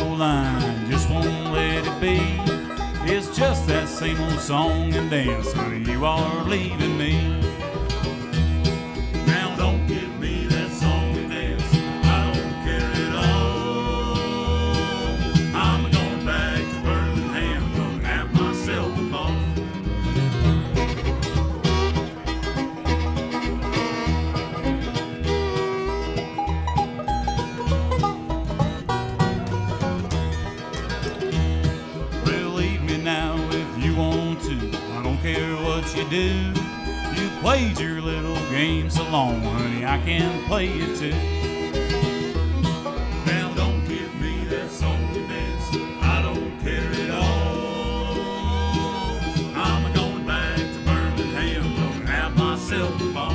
old line just won't let it be. It's just that same old song and dance, honey, you are leaving me. Now don't give me that song and dance, I don't care at all. I'm going back to Birmingham, gonna have myself a ball. Now if you want to, I don't care what you do. You played your little game so long, honey, I can play it too. Now don't give me that song and dance, I don't care at all. I'm going back to Birmingham, gonna have myself a ball.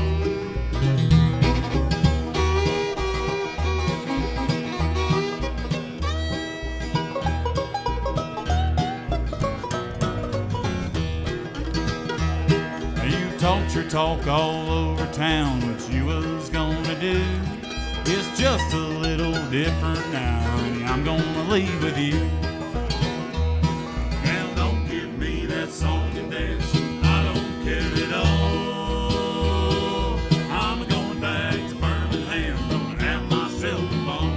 Talked your talk all over town, what you was gonna do. It's just a little different now, honey, I'm gonna leave with you. Now don't give me that song and dance, I don't care at all. I'm going back to Birmingham, gonna have myself a ball.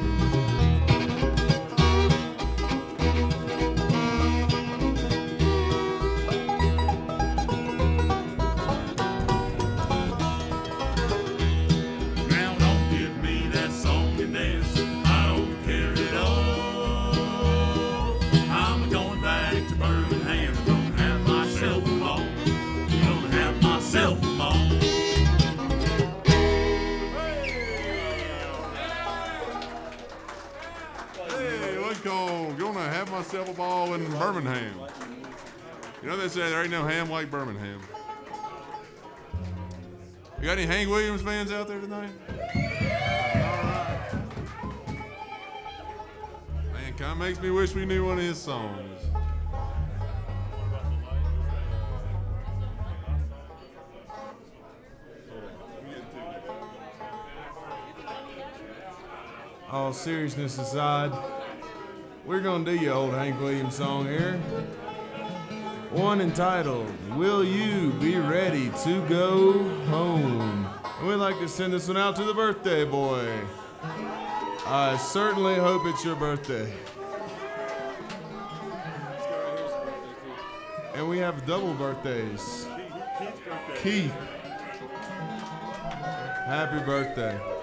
Gonna have myself a ball in Birmingham. You know they say there ain't no ham like Birmingham. You got any Hank Williams fans out there tonight? All right. Man, kind of makes me wish we knew one of his songs. All seriousness aside, we're gonna do your old Hank Williams song here. One entitled, Will You Be Ready to Go Home? And we'd like to send this one out to the birthday boy. I certainly hope it's your birthday. And we have double birthdays. Keith. Happy birthday.